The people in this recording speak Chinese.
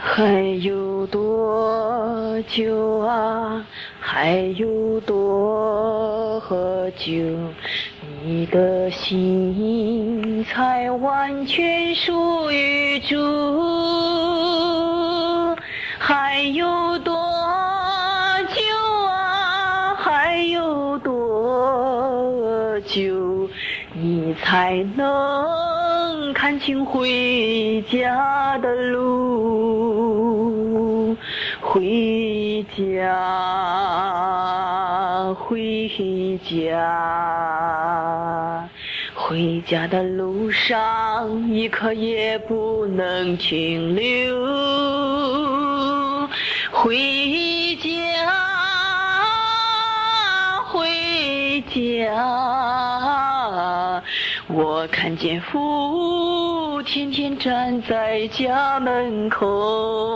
还有多久啊？还有多久，你的心才完全属于主？还有多久啊？还有多久，你才能看清回家的路？回家，回家，回家的路上一刻也不能停留。回家，回家，我看见父天天站在家门口。